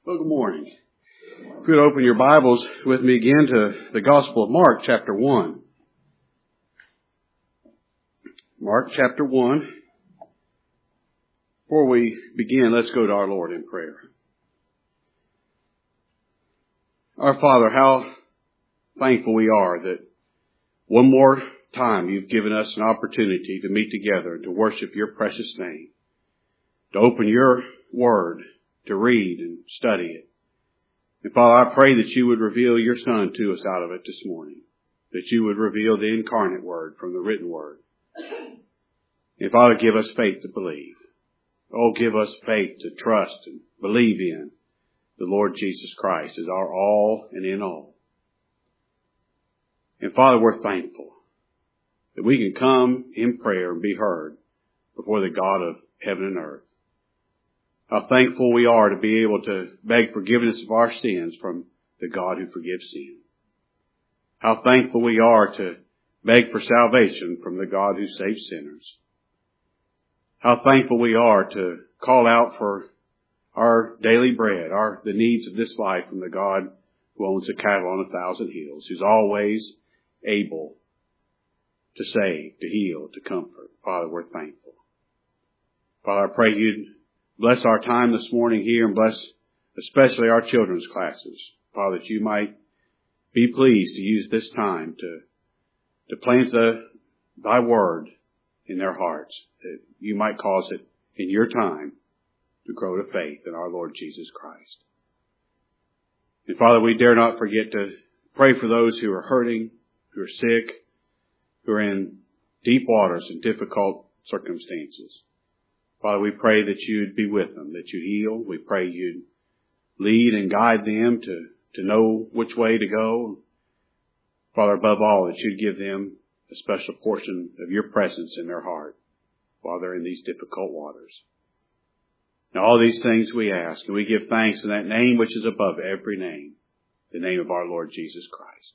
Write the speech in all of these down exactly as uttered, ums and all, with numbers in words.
Well, good morning. If you would open your Bibles with me again to the Gospel of Mark, chapter one. Mark, chapter one. Before we begin, let's go to our Lord in prayer. Our Father, how thankful we are that one more time you've given us an opportunity to meet together and to worship your precious name, to open your word, to read and study it. And Father, I pray that you would reveal your Son to us out of it this morning, that you would reveal the incarnate word from the written word. And Father, give us faith to believe. Oh, give us faith to trust and believe in the Lord Jesus Christ as our all and in all. And Father, we're thankful that we can come in prayer and be heard before the God of heaven and earth. How thankful we are to be able to beg forgiveness of our sins from the God who forgives sin. How thankful we are to beg for salvation from the God who saves sinners. How thankful we are to call out for our daily bread, our the needs of this life from the God who owns the cattle on a thousand hills, who's always able to save, to heal, to comfort. Father, we're thankful. Father, I pray you'd bless our time this morning here and bless especially our children's classes. Father, that you might be pleased to use this time to, to plant the, thy word in their hearts, that you might cause it in your time to grow to faith in our Lord Jesus Christ. And Father, we dare not forget to pray for those who are hurting, who are sick, who are in deep waters and difficult circumstances. Father, we pray that you'd be with them, that you'd heal. We pray you'd lead and guide them to, to know which way to go. Father, above all, that you'd give them a special portion of your presence in their heart while they're in these difficult waters. Now, all these things we ask, and we give thanks in that name which is above every name, the name of our Lord Jesus Christ.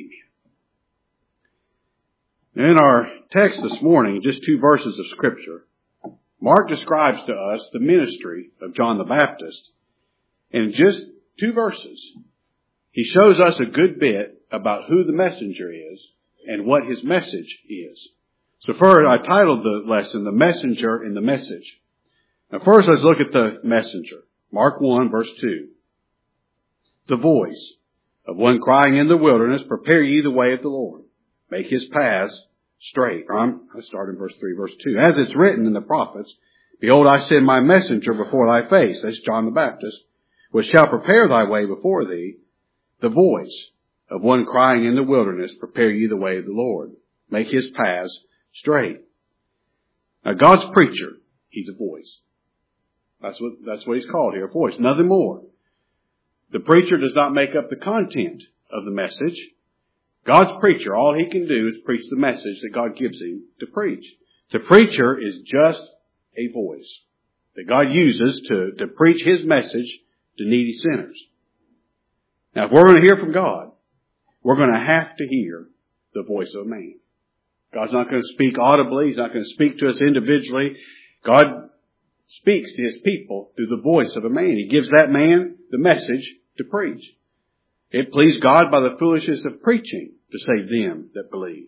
Amen. In our text this morning, just two verses of Scripture, Mark describes to us the ministry of John the Baptist. In just two verses, he shows us a good bit about who the messenger is and what his message is. So first, I titled the lesson, The Messenger and the Message. Now first, let's look at the messenger. Mark one, verse two. The voice of one crying in the wilderness, prepare ye the way of the Lord. Make his paths straight. Um, I start in verse three, verse two. As it's written in the prophets, behold, I send my messenger before thy face. That's John the Baptist, which shall prepare thy way before thee. The voice of one crying in the wilderness, prepare ye the way of the Lord. Make his paths straight. Now God's preacher, he's a voice. That's what, that's what he's called here, a voice, nothing more. The preacher does not make up the content of the message. God's preacher, all he can do is preach the message that God gives him to preach. The preacher is just a voice that God uses to, to preach his message to needy sinners. Now, if we're going to hear from God, we're going to have to hear the voice of a man. God's not going to speak audibly. He's not going to speak to us individually. God speaks to his people through the voice of a man. He gives that man the message to preach. It pleased God by the foolishness of preaching to save them that believe.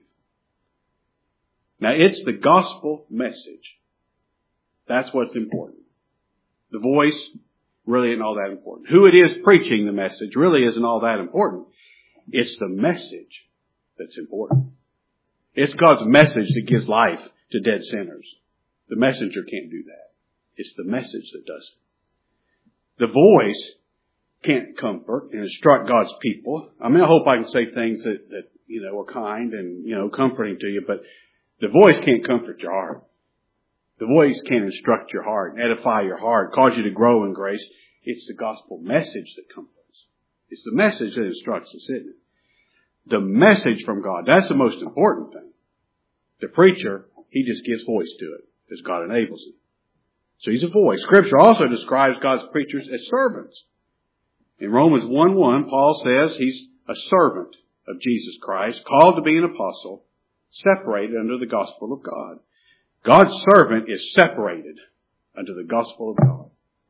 Now, it's the gospel message. That's what's important. The voice really isn't all that important. Who it is preaching the message really isn't all that important. It's the message that's important. It's God's message that gives life to dead sinners. The messenger can't do that. It's the message that does it. The voice can't comfort and instruct God's people. I mean, I hope I can say things that, that, you know, are kind and, you know, comforting to you, but the voice can't comfort your heart. The voice can't instruct your heart, edify your heart, cause you to grow in grace. It's the gospel message that comforts. It's the message that instructs us, isn't it? The message from God, that's the most important thing. The preacher, he just gives voice to it as God enables him. So he's a voice. Scripture also describes God's preachers as servants. In Romans one one, Paul says he's a servant of Jesus Christ, called to be an apostle, separated under the gospel of God. God's servant is separated under the gospel of God.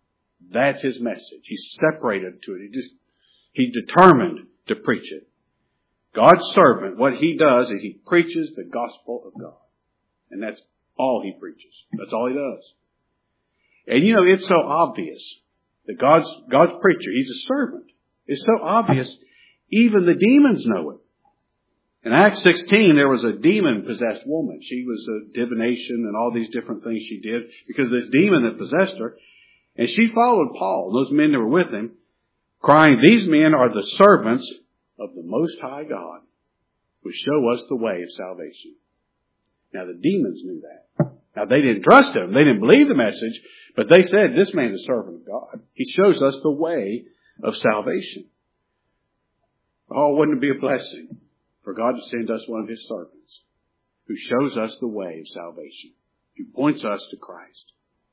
That's his message. He's separated to it. He just, he's determined to preach it. God's servant, what he does is he preaches the gospel of God. And that's all he preaches. That's all he does. And you know, it's so obvious that God's, God's preacher, he's a servant. It's so obvious, even the demons know it. In Acts sixteen, there was a demon-possessed woman. She was a divination and all these different things she did because of this demon that possessed her. And she followed Paul, and those men that were with him, crying, "These men are the servants of the Most High God, who show us the way of salvation." Now the demons knew that. Now they didn't trust him. They didn't believe the message, but they said, "This man is a servant of God. He shows us the way of salvation." Oh, wouldn't it be a blessing for God to send us one of his servants who shows us the way of salvation, who points us to Christ.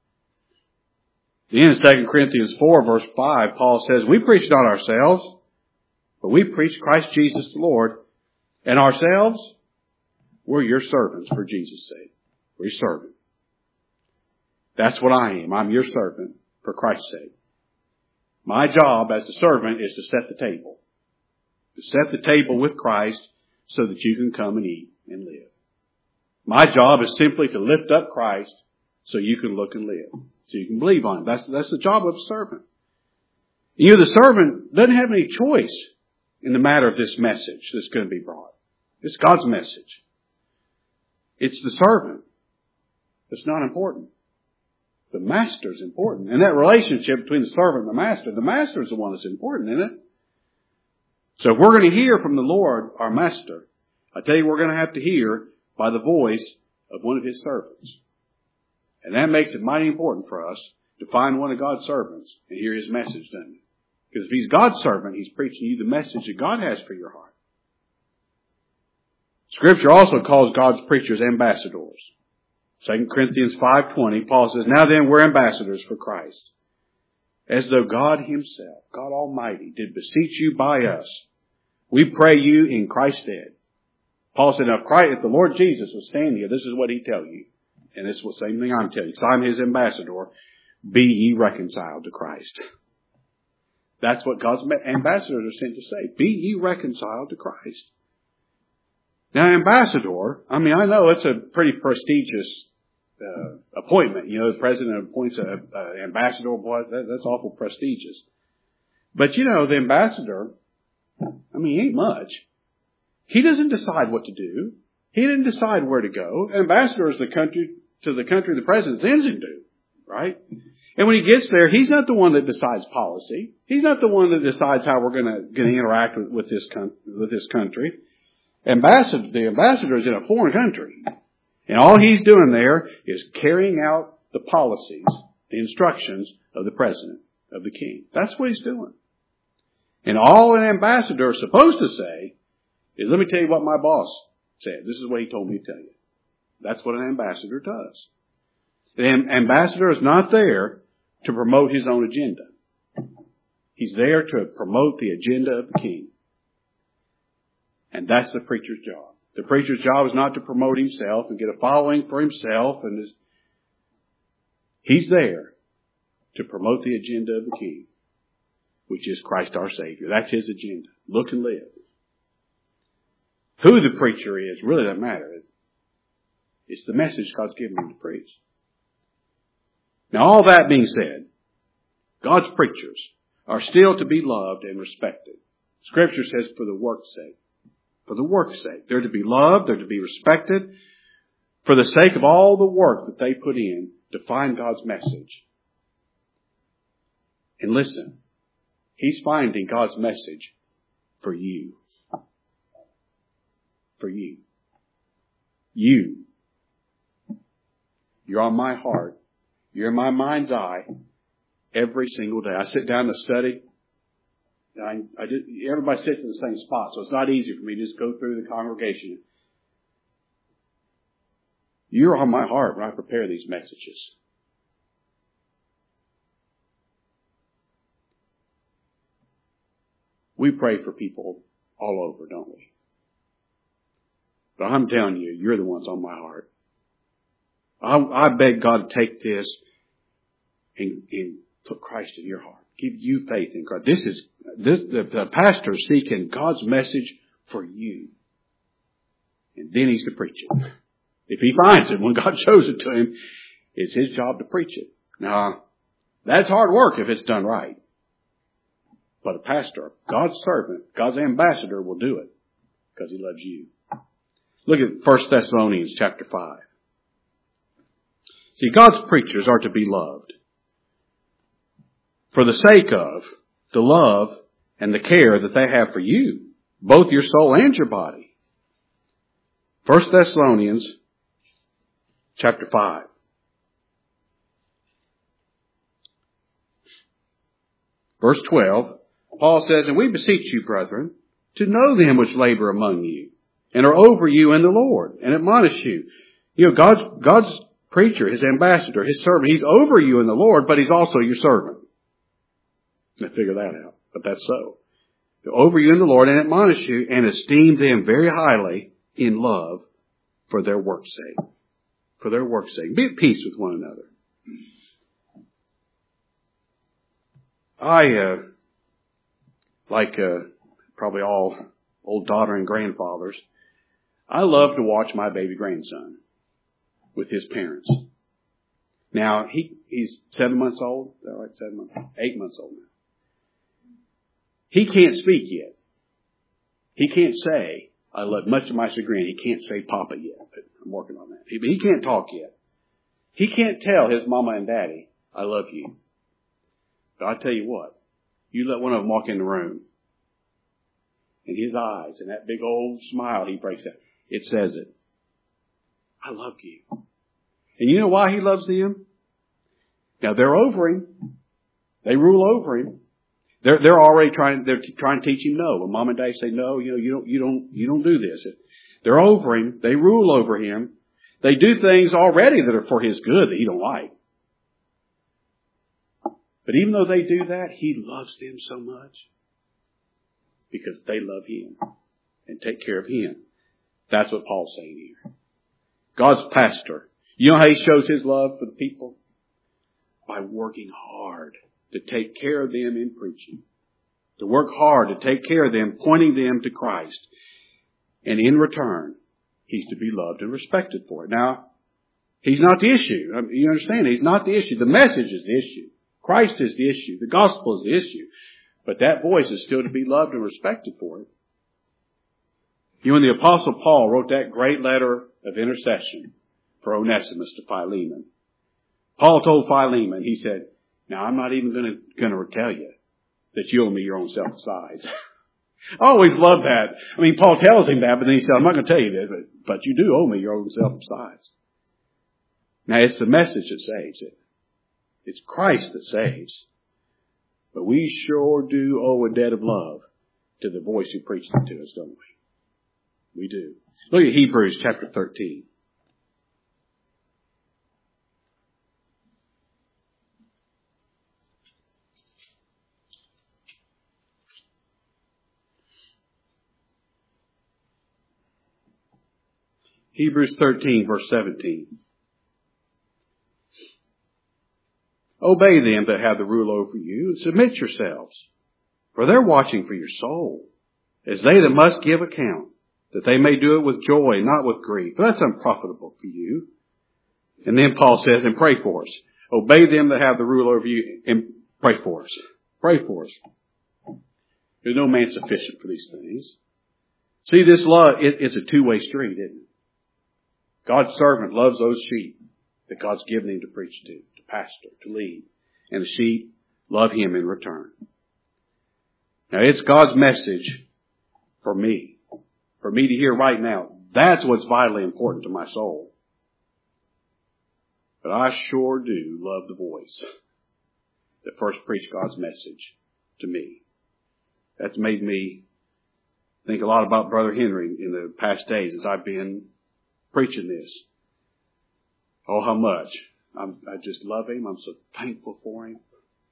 In Second Corinthians four, verse five, Paul says, "We preach not ourselves, but we preach Christ Jesus the Lord, and ourselves, we're your servants for Jesus' sake." We're your servant. That's what I am. I'm your servant for Christ's sake. My job as a servant is to set the table. To set the table with Christ so that you can come and eat and live. My job is simply to lift up Christ so you can look and live. So you can believe on him. That's, that's the job of a servant. You know, the servant doesn't have any choice in the matter of this message that's going to be brought. It's God's message. It's the servant that's not important. The master is important. And that relationship between the servant and the master, the master is the one that's important, isn't it? So if we're going to hear from the Lord, our master, I tell you, we're going to have to hear by the voice of one of his servants. And that makes it mighty important for us to find one of God's servants and hear his message, doesn't it? Because if he's God's servant, he's preaching you the message that God has for your heart. Scripture also calls God's preachers ambassadors. Second Corinthians five twenty, Paul says, "Now then, we're ambassadors for Christ, as though God himself, God Almighty, did beseech you by us. We pray you in Christ's stead." Paul said, now if, Christ, if the Lord Jesus was standing here, this is what he'd tell you. And this is the same thing I'm telling you, because I'm his ambassador. Be ye reconciled to Christ. That's what God's ambassadors are sent to say. Be ye reconciled to Christ. Now, ambassador, I mean, I know it's a pretty prestigious uh, appointment. You know, the president appoints an ambassador. Boy, that, that's awful prestigious. But, you know, the ambassador, I mean, he ain't much. He doesn't decide what to do. He didn't decide where to go. An ambassador is the country to the country the president sends him to, right? And when he gets there, he's not the one that decides policy. He's not the one that decides how we're going to going to interact with, with this con- with this country. Ambassador, the ambassador is in a foreign country, and all he's doing there is carrying out the policies, the instructions of the president, of the king. That's what he's doing. And all an ambassador is supposed to say is, "Let me tell you what my boss said. This is what he told me to tell you." That's what an ambassador does. An ambassador is not there to promote his own agenda. He's there to promote the agenda of the king. And that's the preacher's job. The preacher's job is not to promote himself and get a following for himself. And his, he's there to promote the agenda of the king, which is Christ our Savior. That's his agenda. Look and live. Who the preacher is really doesn't matter. It's the message God's given him to preach. Now, all that being said, God's preachers are still to be loved and respected. Scripture says for the work's sake. For the work's sake. They're to be loved. They're to be respected for the sake of all the work that they put in to find God's message. And listen, he's finding God's message for you. For you. You. You're on my heart. You're in my mind's eye every single day. I sit down to study. I, I just, everybody sits in the same spot, so it's not easy for me to just go through the congregation. You're on my heart when I prepare these messages. We pray for people all over, don't we? But I'm telling you, you're the ones on my heart. I, I beg God to take this and, and Put Christ in your heart. Give you faith in Christ. This is, this, the, the pastor is seeking God's message for you. And then he's to preach it. If he finds it, when God shows it to him, it's his job to preach it. Now, that's hard work if it's done right. But a pastor, God's servant, God's ambassador will do it because he loves you. Look at First Thessalonians chapter five. See, God's preachers are to be loved for the sake of the love and the care that they have for you, both your soul and your body. First Thessalonians chapter five. Verse twelve, Paul says, "And we beseech you, brethren, to know them which labor among you, and are over you in the Lord, and admonish you." You know, God's, God's preacher, his ambassador, his servant, he's over you in the Lord, but he's also your servant. Now figure that out, but that's so. They're over you in the Lord, and admonish you, and esteem them very highly in love for their work's sake. For their work's sake. Be at peace with one another. I, uh, like uh, probably all old daughter and grandfathers, I love to watch my baby grandson with his parents. Now, he he's seven months old. Is that right? Seven months? Eight months old now. He can't speak yet. He can't say, I love, much to my chagrin, he can't say Papa yet. But I'm working on that. He, he can't talk yet. He can't tell his mama and daddy, I love you. But I'll tell you what, you let one of them walk in the room, and his eyes and that big old smile he breaks out, it says it. I love you. And you know why he loves them? Now they're over him. They rule over him. They're, they're already trying, they're trying to teach him no. When mom and dad say no, you know, you don't, you don't, you don't do this. They're over him. They rule over him. They do things already that are for his good that he don't like. But even though they do that, he loves them so much because they love him and take care of him. That's what Paul's saying here. God's pastor. You know how he shows his love for the people? By working hard to take care of them in preaching. To work hard to take care of them, pointing them to Christ. And in return, he's to be loved and respected for it. Now, he's not the issue. I mean, you understand? He's not the issue. The message is the issue. Christ is the issue. The gospel is the issue. But that voice is still to be loved and respected for it. You know, when the Apostle Paul wrote that great letter of intercession for Onesimus to Philemon, Paul told Philemon, he said, now I'm not even going to going to tell you that you owe me your own self besides. I always love that. I mean, Paul tells him that, but then he said, I'm not going to tell you this, but, but you do owe me your own self besides. Now, it's the message that saves it. It's Christ that saves. But we sure do owe a debt of love to the voice who preached it to us, don't we? We do. Look at Hebrews chapter thirteen. Hebrews thirteen, verse seventeen. Obey them that have the rule over you, and submit yourselves, for they're watching for your soul, as they that must give account, that they may do it with joy, not with grief. But that's unprofitable for you. And then Paul says, and pray for us. Obey them that have the rule over you, and pray for us. Pray for us. There's no man sufficient for these things. See, this love, it, it's a two-way street, isn't it? God's servant loves those sheep that God's given him to preach to, to pastor, to lead. And the sheep love him in return. Now, it's God's message for me. For me to hear right now. That's what's vitally important to my soul. But I sure do love the voice that first preached God's message to me. That's made me think a lot about Brother Henry in the past days as I've been preaching this. Oh, how much. I'm, I just love him. I'm so thankful for him.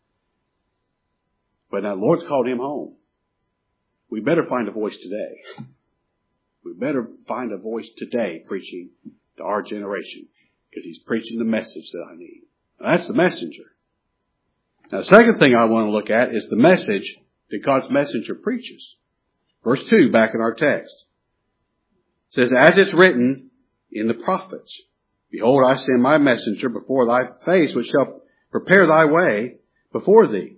But now the Lord's called him home. We better find a voice today. We better find a voice today preaching to our generation, because he's preaching the message that I need. Now, that's the messenger. Now, the second thing I want to look at is the message that God's messenger preaches. Verse two, back in our text. It says, as it's written in the prophets, behold, I send my messenger before thy face, which shall prepare thy way before thee.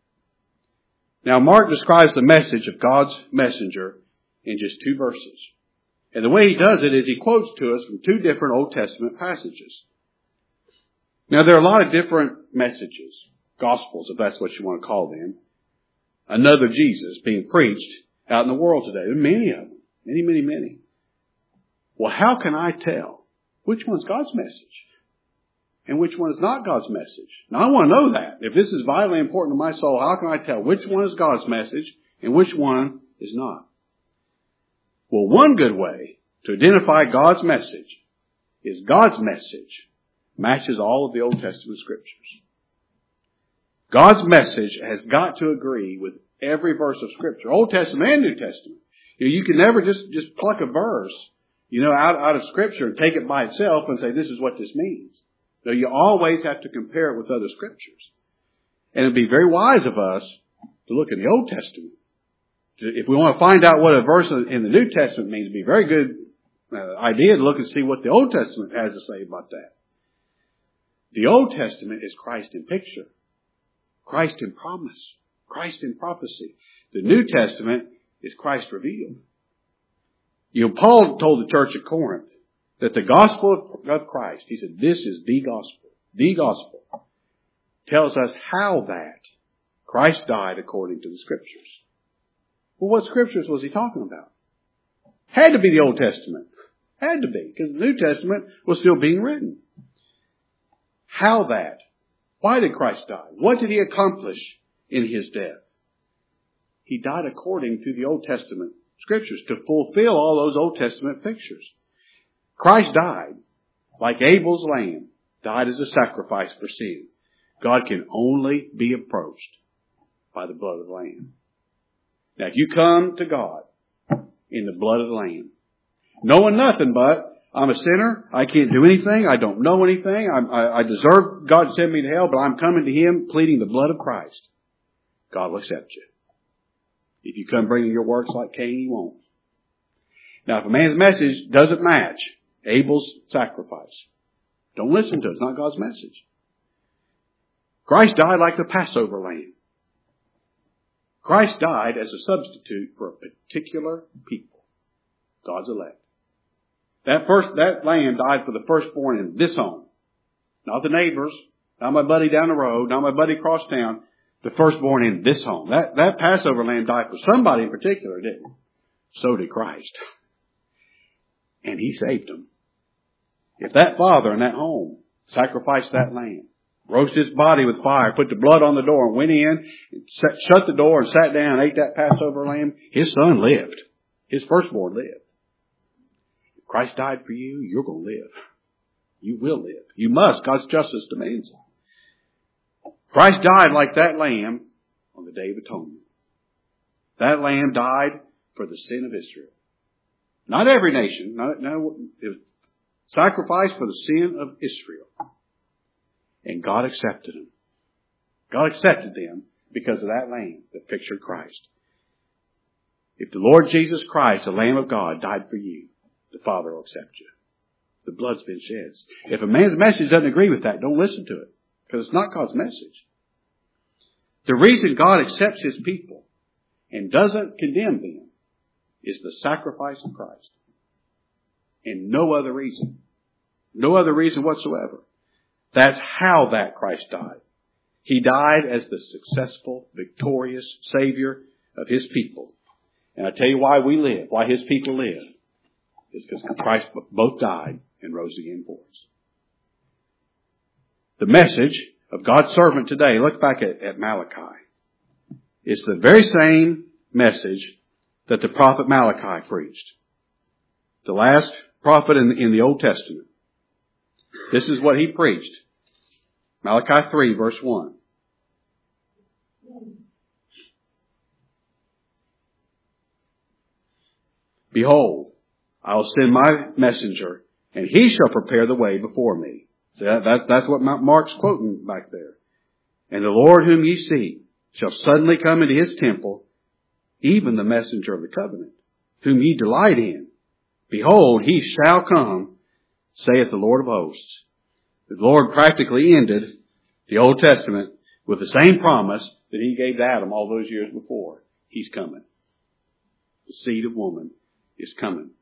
Now, Mark describes the message of God's messenger in just two verses. And the way he does it is he quotes to us from two different Old Testament passages. Now, there are a lot of different messages, gospels, if that's what you want to call them. Another Jesus being preached out in the world today. There are many of them. Many, many, many. Well, how can I tell which one's God's message and which one is not God's message? Now, I want to know that. If this is vitally important to my soul, how can I tell which one is God's message and which one is not? Well, one good way to identify God's message is God's message matches all of the Old Testament scriptures. God's message has got to agree with every verse of Scripture, Old Testament and New Testament. You know, you can never just, just pluck a verse, you know, out, out of Scripture and take it by itself and say, this is what this means. No, you always have to compare it with other Scriptures. And it'd be very wise of us to look in the Old Testament. If we want to find out what a verse in the New Testament means, it'd be a very good uh, idea to look and see what the Old Testament has to say about that. The Old Testament is Christ in picture. Christ in promise. Christ in prophecy. The New Testament is Christ revealed. You know, Paul told the church at Corinth that the gospel of Christ, he said, this is the gospel. The gospel tells us how that Christ died according to the Scriptures. Well, what Scriptures was he talking about? Had to be the Old Testament. Had to be, because the New Testament was still being written. How that? Why did Christ die? What did he accomplish in his death? He died according to the Old Testament Scriptures to fulfill all those Old Testament pictures. Christ died like Abel's lamb died as a sacrifice for sin. God can only be approached by the blood of the Lamb. Now, if you come to God in the blood of the Lamb, knowing nothing but, I'm a sinner, I can't do anything, I don't know anything, I, I, I deserve God to send me to hell, but I'm coming to Him pleading the blood of Christ, God will accept you. If you come bringing your works like Cain, He won't. Now, if a man's message doesn't match Abel's sacrifice, don't listen to it. It's not God's message. Christ died like the Passover lamb. Christ died as a substitute for a particular people, God's elect. That first, that lamb died for the firstborn in this home. Not the neighbors, not my buddy down the road, not my buddy across town. The firstborn in this home. That, that Passover lamb died for somebody in particular, didn't it? So did Christ. And He saved them. If that father in that home sacrificed that lamb, roasted his body with fire, put the blood on the door and went in, and set, shut the door and sat down and ate that Passover lamb, his son lived. His firstborn lived. If Christ died for you, you're going to live. You will live. You must. God's justice demands it. Christ died like that lamb on the Day of Atonement. That lamb died for the sin of Israel. Not every nation. Not, no, it was sacrificed for the sin of Israel. And God accepted them. God accepted them because of that lamb that pictured Christ. If the Lord Jesus Christ, the Lamb of God, died for you, the Father will accept you. The blood's been shed. If a man's message doesn't agree with that, don't listen to it. Because it's not God's message. The reason God accepts His people and doesn't condemn them is the sacrifice of Christ. And no other reason. No other reason whatsoever. That's how that Christ died. He died as the successful, victorious Savior of His people. And I tell you why we live, why His people live. It's because Christ both died and rose again for us. The message of God's servant today, look back at, at Malachi. It's the very same message that the prophet Malachi preached. The last prophet in, in the Old Testament. This is what he preached. Malachi three, verse one. Behold, I will send my messenger, and he shall prepare the way before me. See, that, that, that's what Mark's quoting back there. And the Lord whom ye seek shall suddenly come into his temple, even the messenger of the covenant, whom ye delight in. Behold, he shall come, saith the Lord of hosts. The Lord practically ended the Old Testament with the same promise that he gave to Adam all those years before. He's coming. The seed of woman is coming.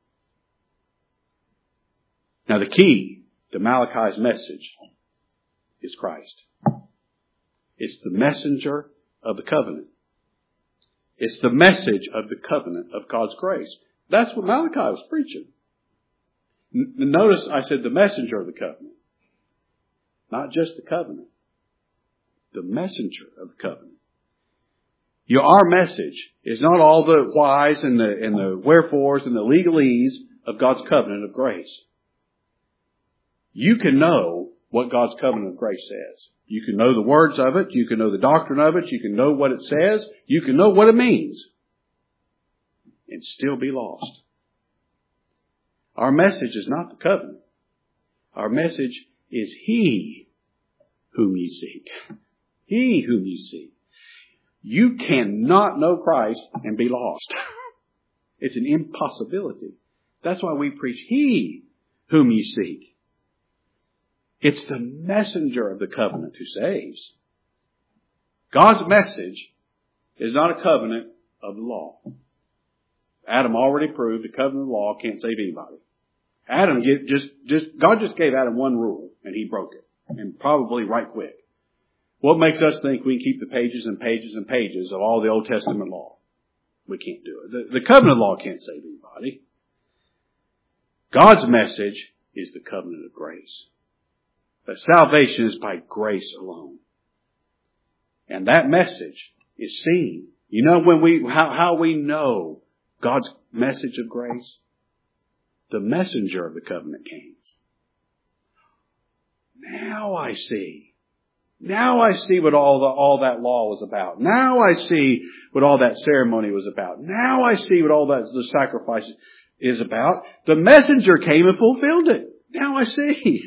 Now the key to Malachi's message is Christ. It's the messenger of the covenant. It's the message of the covenant of God's grace. That's what Malachi was preaching. N- notice I said the messenger of the covenant. Not just the covenant. The messenger of the covenant. You know, our message is not all the whys and the, and the wherefores and the legalese of God's covenant of grace. You can know what God's covenant of grace says. You can know the words of it. You can know the doctrine of it. You can know what it says. You can know what it means. And still be lost. Our message is not the covenant. Our message is He whom ye seek. He whom you seek. You cannot know Christ and be lost. It's an impossibility. That's why we preach He whom ye seek. It's the messenger of the covenant who saves. God's message is not a covenant of the law. Adam already proved the covenant of the law can't save anybody. Adam just, just, God just gave Adam one rule and he broke it. And probably right quick. What makes us think we can keep the pages and pages and pages of all the Old Testament law? We can't do it. The, the covenant law can't save anybody. God's message is the covenant of grace. That salvation is by grace alone. And that message is seen. You know when we, how, how we know God's message of grace? The messenger of the covenant came. Now I see. Now I see what all the, all that law was about. Now I see what all that ceremony was about. Now I see what all that, the sacrifice is about. The messenger came and fulfilled it. Now I see.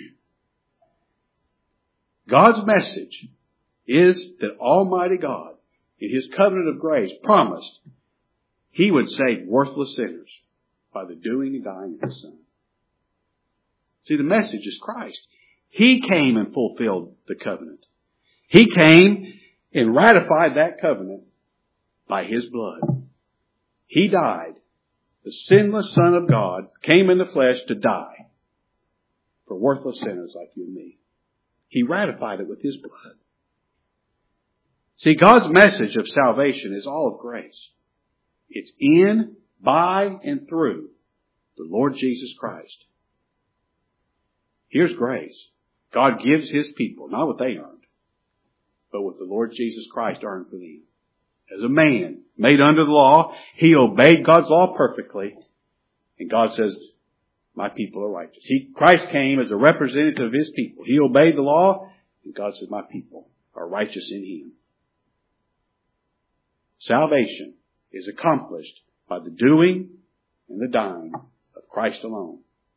God's message is that Almighty God, in His covenant of grace, promised He would save worthless sinners by the doing and dying of His Son. See, the message is Christ. He came and fulfilled the covenant. He came and ratified that covenant by His blood. He died. The sinless Son of God came in the flesh to die for worthless sinners like you and me. He ratified it with His blood. See, God's message of salvation is all of grace. It's in, by, and through the Lord Jesus Christ. Here's grace. God gives His people, not what they earned, but what the Lord Jesus Christ earned for them. As a man made under the law, He obeyed God's law perfectly. And God says, my people are righteous. He, Christ came as a representative of His people. He obeyed the law, and God said, my people are righteous in Him. Salvation is accomplished by the doing and the dying of Christ alone.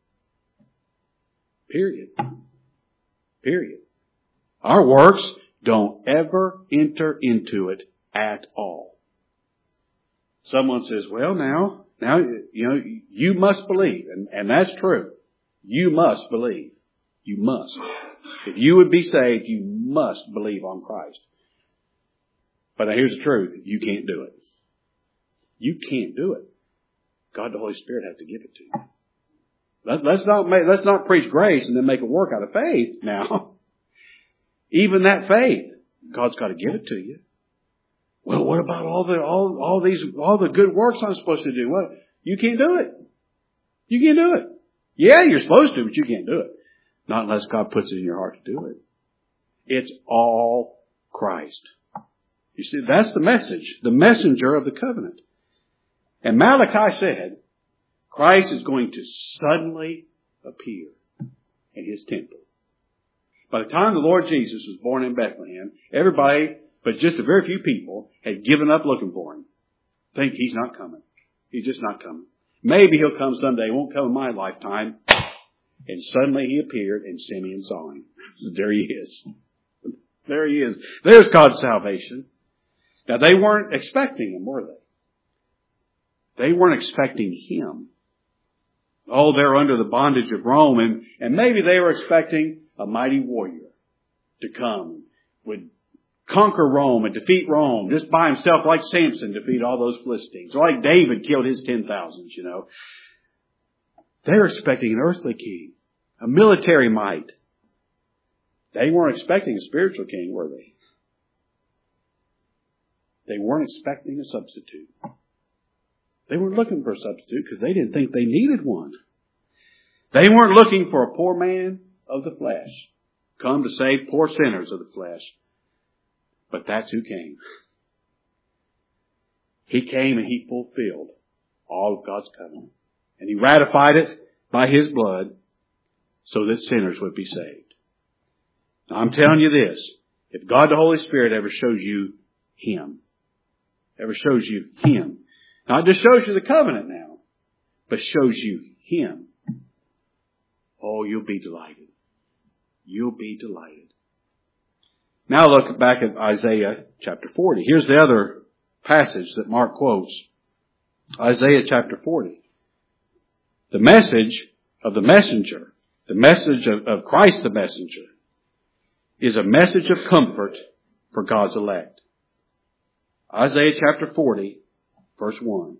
Period. Period. Our works don't ever enter into it at all. Someone says, well, now, now, you know, you must believe. And, and that's true. You must believe. You must. If you would be saved, you must believe on Christ. But now here's the truth. You can't do it. You can't do it. God the Holy Spirit has to give it to you. Let, let's not make, let's not preach grace and then make it work out of faith now. Even that faith, God's got to give it to you. Well, what about all the, all, all these, all the good works I'm supposed to do? What? You can't do it. You can't do it. Yeah, you're supposed to, but you can't do it. Not unless God puts it in your heart to do it. It's all Christ. You see, that's the message, the messenger of the covenant. And Malachi said, Christ is going to suddenly appear in His temple. By the time the Lord Jesus was born in Bethlehem, everybody, but just a very few people, had given up looking for Him. Think He's not coming. He's just not coming. Maybe He'll come someday. He won't come in my lifetime. And suddenly He appeared and Simeon saw Him. There He is. There he is. There's God's salvation. Now they weren't expecting him, were they? They weren't expecting him. Oh, they're under the bondage of Rome, and, and maybe they were expecting a mighty warrior to come, would conquer Rome and defeat Rome just by himself, like Samson defeat all those Philistines, or like David killed his ten thousands, you know. They were expecting an earthly king, a military might. They weren't expecting a spiritual king, were they? They weren't expecting a substitute. They weren't looking for a substitute because they didn't think they needed one. They weren't looking for a poor man of the flesh, come to save poor sinners of the flesh. But that's who came. He came and he fulfilled all of God's covenant. And he ratified it by his blood so that sinners would be saved. Now I'm telling you this. If God the Holy Spirit ever shows you him, ever shows you him, not just shows you the covenant now, but shows you him, oh, you'll be delighted. You'll be delighted. Now look back at Isaiah chapter forty. Here's the other passage that Mark quotes. Isaiah chapter forty. The message of the messenger, the message of, of Christ the messenger, is a message of comfort for God's elect. Isaiah chapter forty, verse one.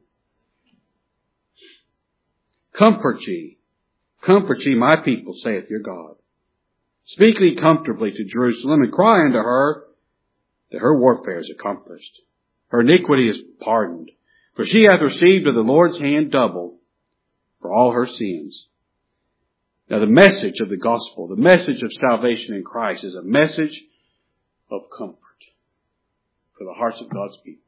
Comfort ye, comfort ye my people, saith your God. Speak ye comfortably to Jerusalem, and cry unto her that her warfare is accomplished. Her iniquity is pardoned, for she hath received of the Lord's hand double for all her sins. Now the message of the gospel, the message of salvation in Christ, is a message of comfort for the hearts of God's people.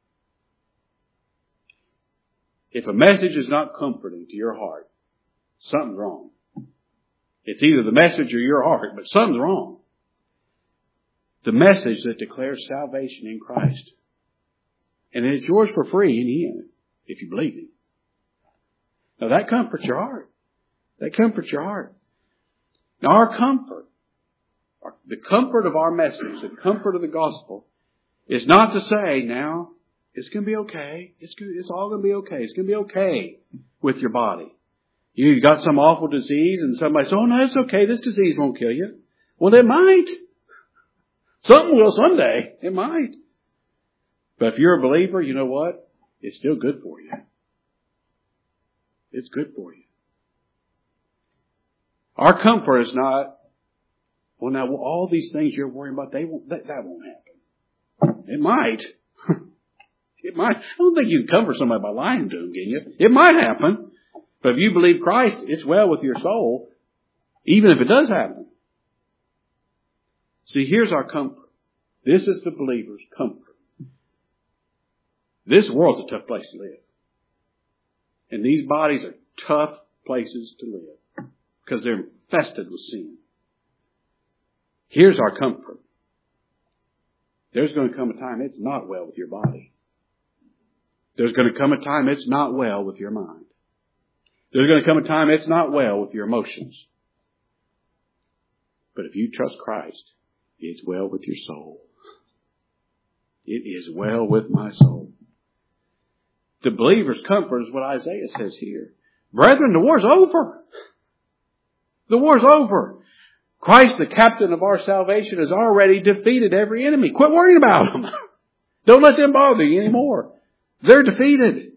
If a message is not comforting to your heart, something's wrong. It's either the message or your heart, but something's wrong. The message that declares salvation in Christ. And it's yours for free in Him, if you believe Him. Now that comforts your heart. That comforts your heart. Now our comfort, our, the comfort of our message, the comfort of the gospel, is not to say, now, it's going to be okay. It's, it's all going to be okay. It's going to be okay with your body. You got some awful disease and somebody says, oh no, it's okay. This disease won't kill you. Well, it might. Something will someday. It might. But if you're a believer, you know what? It's still good for you. It's good for you. Our comfort is not, well now, well, all these things you're worrying about, they won't, that, that won't happen. It might. It might. I don't think you can comfort somebody by lying to them, can you? It might happen. But if you believe Christ, it's well with your soul, even if it does happen. See, here's our comfort. This is the believer's comfort. This world's a tough place to live. And these bodies are tough places to live because they're infested with sin. Here's our comfort. There's going to come a time it's not well with your body. There's going to come a time it's not well with your mind. There's going to come a time it's not well with your emotions. But if you trust Christ, it's well with your soul. It is well with my soul. The believer's comfort is what Isaiah says here. Brethren, the war's over. The war's over. Christ, the captain of our salvation, has already defeated every enemy. Quit worrying about them. Don't let them bother you anymore. They're defeated.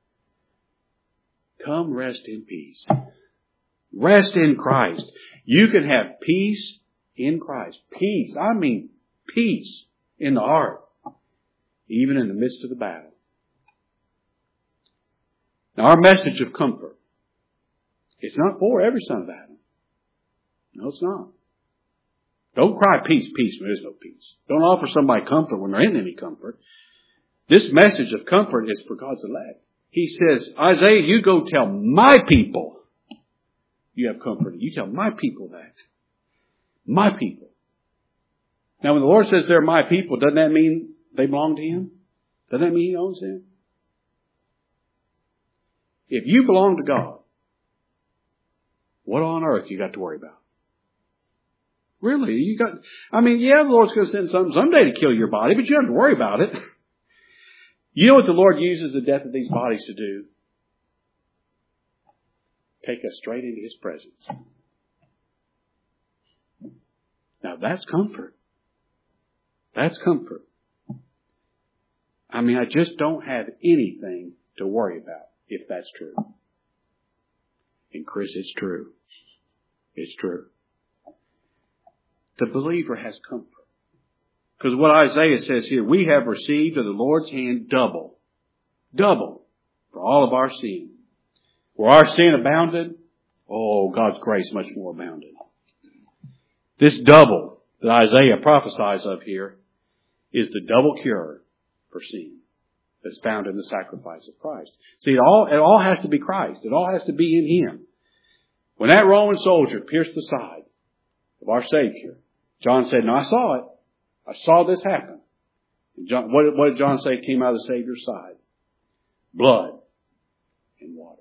Come rest in peace. Rest in Christ. You can have peace in Christ. Peace. I mean peace in the heart. Even in the midst of the battle. Now our message of comfort. It's not for every son of Adam. No, it's not. Don't cry peace, peace when there's no peace. Don't offer somebody comfort when there isn't any comfort. This message of comfort is for God's elect. He says, Isaiah, you go tell my people you have comfort. You tell my people that. My people. Now when the Lord says they're my people, doesn't that mean they belong to Him? Doesn't that mean He owns them? If you belong to God, what on earth you got to worry about? Really? You got, I mean, yeah, the Lord's going to send something someday to kill your body, but you don't have to worry about it. You know what the Lord uses the death of these bodies to do? Take us straight into His presence. Now that's comfort. That's comfort. I mean, I just don't have anything to worry about if that's true. And Chris, it's true. It's true. The believer has comfort. Because what Isaiah says here, we have received of the Lord's hand double. Double for all of our sin. Where our sin abounded, oh, God's grace much more abounded. This double that Isaiah prophesies of here is the double cure for sin that's found in the sacrifice of Christ. See, it all, it all has to be Christ. It all has to be in Him. When that Roman soldier pierced the side of our Savior, John said, no, I saw it. I saw this happen. And John, what, what did John say came out of the Savior's side? Blood and water.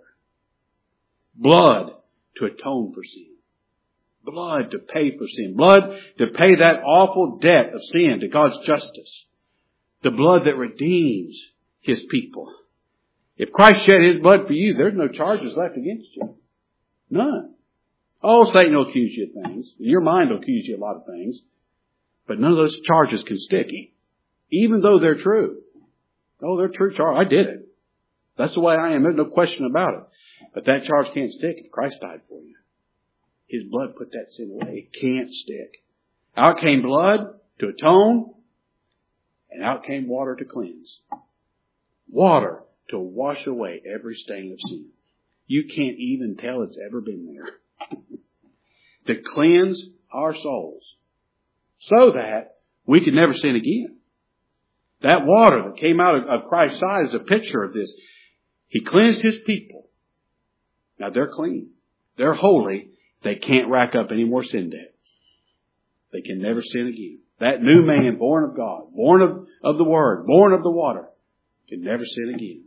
Blood to atone for sin. Blood to pay for sin. Blood to pay that awful debt of sin to God's justice. The blood that redeems His people. If Christ shed His blood for you, there's no charges left against you. None. Oh, Satan will accuse you of things. Your mind will accuse you of a lot of things. But none of those charges can stick. Even though they're true. Oh, they're true charges. I did it. That's the way I am. There's no question about it. But that charge can't stick if Christ died for you. His blood put that sin away. It can't stick. Out came blood to atone. And out came water to cleanse. Water to wash away every stain of sin. You can't even tell it's ever been there. To cleanse our souls. So that we could never sin again. That water that came out of, of Christ's side is a picture of this. He cleansed His people. Now they're clean. They're holy. They can't rack up any more sin debt. They can never sin again. That new man born of God, born of, of the Word, born of the water, can never sin again.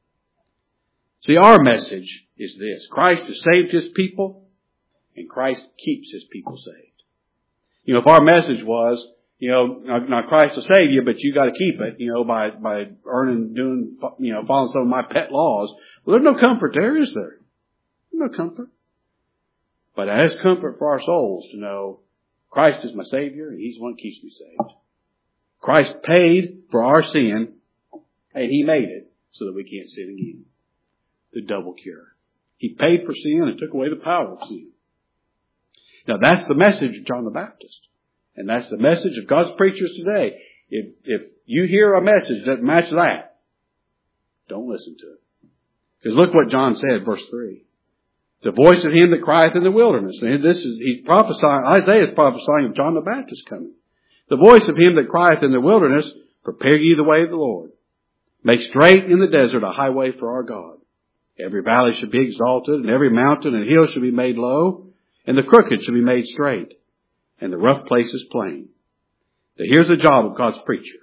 See, our message is this. Christ has saved His people, and Christ keeps His people saved. You know, if our message was, you know, now Christ will save you, but you got to keep it, you know, by, by earning, doing, you know, following some of my pet laws. Well, there's no comfort there, is there? There's no comfort. But it has comfort for our souls to know Christ is my Savior and He's the one that keeps me saved. Christ paid for our sin and He made it so that we can't sin again. The double cure. He paid for sin and took away the power of sin. Now that's the message of John the Baptist. And that's the message of God's preachers today. If, if you hear a message that matches that, don't listen to it. Because look what John said, verse three. The voice of him that crieth in the wilderness. And this is, he's prophesying, Isaiah is prophesying of John the Baptist coming. The voice of him that crieth in the wilderness, prepare ye the way of the Lord. Make straight in the desert a highway for our God. Every valley should be exalted, and every mountain and hill should be made low, and the crooked should be made straight, and the rough places plain. Now here's the job of God's preacher.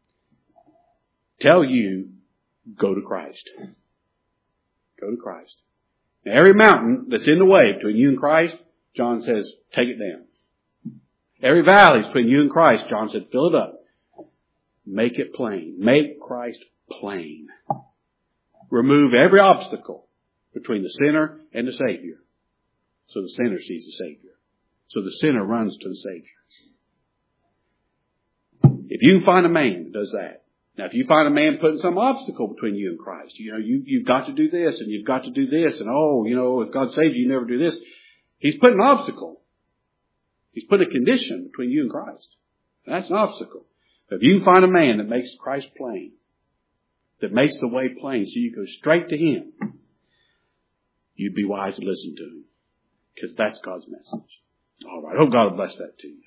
Tell you, go to Christ. Go to Christ. Now every mountain that's in the way between you and Christ, John says, take it down. Every valley between you and Christ, John said, fill it up. Make it plain. Make Christ plain. Remove every obstacle between the sinner and the Savior. So the sinner sees the Savior. So the sinner runs to the Savior. If you can find a man that does that. Now if you find a man putting some obstacle between you and Christ, you know, you, you've got to do this and you've got to do this and oh, you know, if God saves you, you never do this. He's putting an obstacle. He's put a condition between you and Christ. That's an obstacle. But if you can find a man that makes Christ plain, that makes the way plain so you go straight to Him, you'd be wise to listen to Him. Because that's God's message. All right. I hope God will bless that to you.